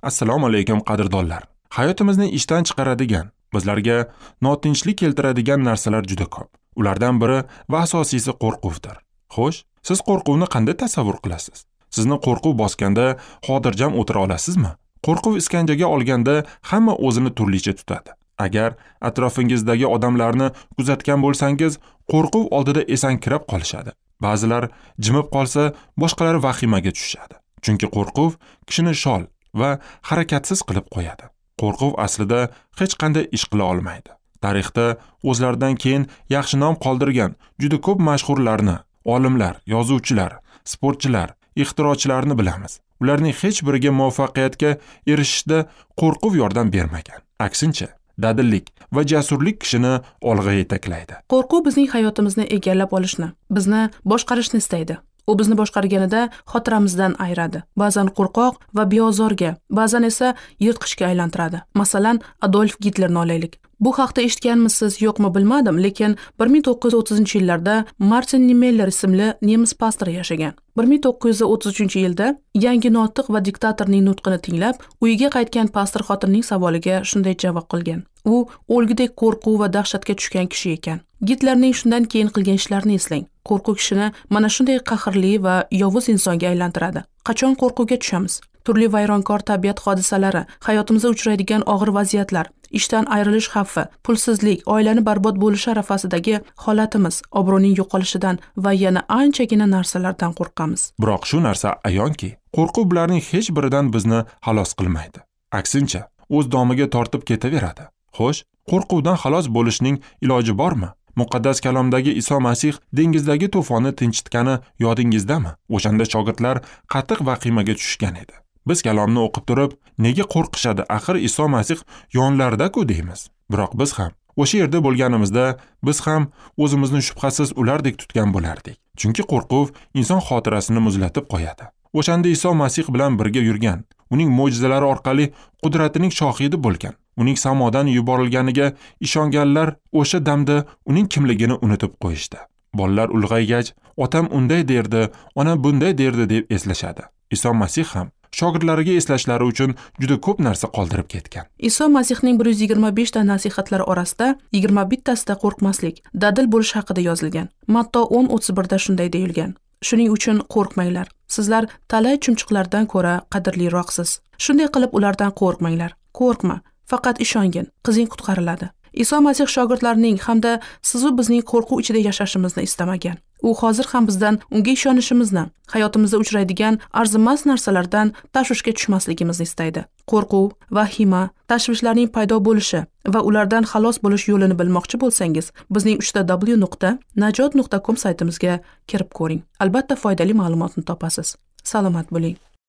Assalomu alaykum qadrdonlar. Hayotimizni ishdan chiqaradigan, bizlarga notinchlik keltiradigan narsalar juda ko'p. Ulardan biri va asosiysi qo'rquvdir. Xo'sh, siz qo'rquvni qanday tasavvur qilasiz? Sizni qo'rquv bosganda xotirjam o'tira olasizmi? Qo'rquv iskanjaga olganda hamma o'zini turlicha tutadi. Agar atrofingizdagi odamlarni kuzatgan bo'lsangiz, qo'rquv oldida esankirab qolishadi. Ba'zilar jimib qolsa, boshqalar vahimaga tushadi. Chunki qo'rquv kishini shol va harakatsiz qilib qo'yadi. Qo'rquv aslida hech qanday ish qila olmaydi. Tarixda o'zlaridan keyin yaxshi nom qoldirgan juda ko'p mashhurlarni, olimlar, yozuvchilar, sportchilar, ixtirochilarni bilamiz. Ularning hech biriga muvaffaqiyatga erishishda qo'rquv yordam bermagan. Aksincha, dadillik va jasurlik kishini olg'a yetaklaydi. Qo'rquv bizning hayotimizni egallab olishni, bizni boshqarishni istaydi. U bizni boshqarganida xotiramizdan ayiradi. Ba'zan qo'rqoq va beozorga, ba'zan esa yirtqichga aylantiradi. Masalan, Adolf Gitlerni olaylik. Bu haqda eshitganmisiz, yo'qmi bilmadim, lekin 1930-yillarda Martin Niemöller ismli nemis pastori yashagan. 1933-yilda yangi notiq va diktatorning nutqini tinglab, uyiga qaytgan pastor xotinining savoliga shunday javob qilgan. U o'lgudek qo'rquv va dahshatga tushgan kishi ekan. Gitlerning shundan keyin qilgan ishlarini eslang. Qo'rquv kishini mana shunday qahrli va yovuz insonga aylantiradi. Qachon qo'rquvga tushamiz? Turli vayronkor tabiat hodisalari, hayotimizda uchraydigan og'ir vaziyatlar, ishdan ayrilish xavfi, pulsizlik, oilani barbod bo'lishi arafasidagi holatimiz, obro'ning yo'qolishidan va yana anchagina narsalardan qo'rqamiz. Biroq shu narsa ayonki, qo'rquv bularning hech biridan bizni xalos qilmaydi. Aksincha, o'z domiga tortib ketaveradi. Xo'sh, qo'rquvdan xalos bo'lishning iloji bormi? Muqaddas kalomdagi Iso Masih dengizdagi to'fonni tinchitgani yodingizdami? O'shanda shogirdlar qattiq vahimaga tushgan edi. Biz kalomni o'qib turib, nega qo'rqishadi? Axir Iso Masih yonlarida-ku deymiz. Biroq biz ham o'sha yerda bo'lganimizda biz ham o'zimizni shubhasiz ulardek tutgan bo'lardik. Chunki qo'rquv inson xotirasini muzlatib qo'yadi. O'shanda Iso Masih bilan birga yurgan, uning mo'jizalari orqali qudratining shohidi bo'lgan, uning samodan yuborilganiga ishonganlar o'sha damda uning kimligini unutib qo'yishdi. Bolalar ulg'aygach, otam unday derdi, onam bunday derdi deb eslashadi. Iso Masih ham shogirdlariga eslashlari uchun juda ko'p narsa qoldirib ketgan. Iso Masihning 125 ta nasihatlari orasida 21 tasida qo'rqmaslik, dadil bo'lish haqida yozilgan. Matto 10:31 da shunday deyilgan. Shuning uchun qo'rqmanglar. Sizlar talay chumchuqlardan ko'ra qadrliroqsiz. Shunday qilib ulardan qo'rqmanglar. Qo'rqma, faqat ishongin, qizing qutqariladi. Iso Masih shogirdlarining hamda sizu bizning qo'rquv ichida yashashimizni istamagan. U hozir ham bizdan unga ishonishimizni, hayotimizda uchraydigan arzimas narsalardan tashvishga tushmasligimizni istaydi. Qo'rquv, vahima, tashvishlarning paydo bo'lishi va ulardan xalos bo'lish yo'lini bilmoqchi bo'lsangiz, bizning 3w.najot.com saytimizga kirib ko'ring. Albatta foydali ma'lumotni topasiz. Salomat bo'ling.